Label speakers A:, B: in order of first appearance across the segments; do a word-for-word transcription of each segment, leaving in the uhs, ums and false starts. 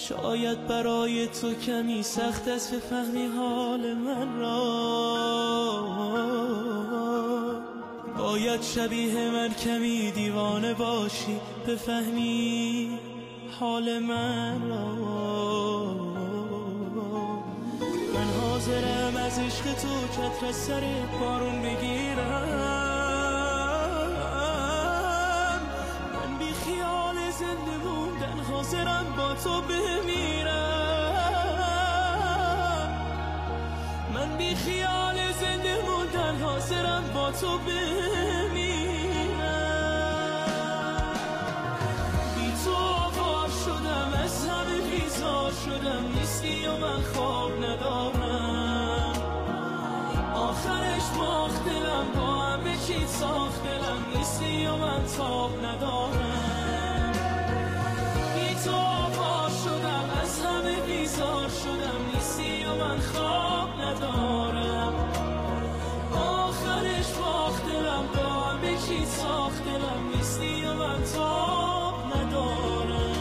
A: شاید برای تو کمی سخت است بفهمی حال من را، باید شبیه من کمی دیوانه باشی بفهمی حال من را. من حاضرم از عشق تو چتر سر بارون بگیرم، من بی خیال زنده موندن حاضرم با تو بمیرم، من بی خیال زنده موندن حاضرم با تو بمیرم. بی تو آوار شدم از همه بیزار شدم، نیستی و من خواب ندارم، آخرش باخت دلم با همه چی ساخت دلم، نیستی و من تاب ندارم. بی تو آوار شدم از همه بیزار شدم، نیستی و من خواب ندارم، آخرش باخت دلم با همه چی ساخت دلم، نیستی و من تاب ندارم.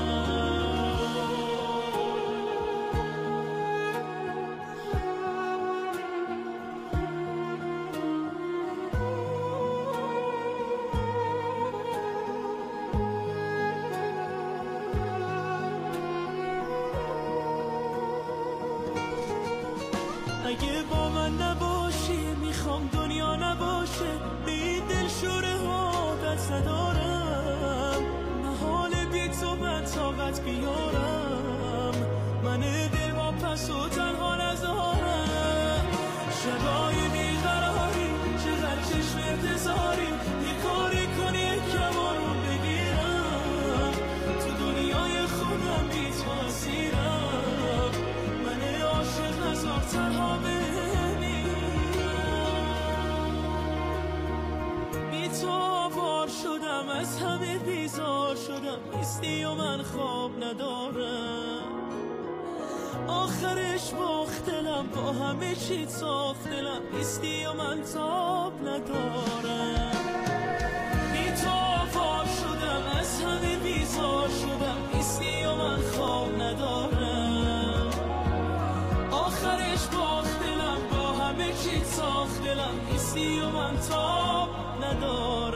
A: اگه با من نباشی میخوام دنیا نباشه، به این دلشوره ها دست ندارم، محال بی تو من طاقت بیارم، من دل با پس و تنها نذارم. شبای بیقراری چقدر چشم انتظاری، یه کاری کنی یکم آروم بگیرم، تو دنیای خودم بی تو اسیرم، من عاشق نذار تنها بمیرم. بی تو آوار شدم از همه بیزار شدم، نیستی و من خواب ندارم، آخرش باخت دلم با همه چی ساخت دلم، نیستی و من تاب ندارم. بی تو آوار شدم از همه بیزار شدم، نیستی و من خواب ندارم، آخرش باخت دلم با همه چی ساخت دلم، نیستی و من تاب ندارم.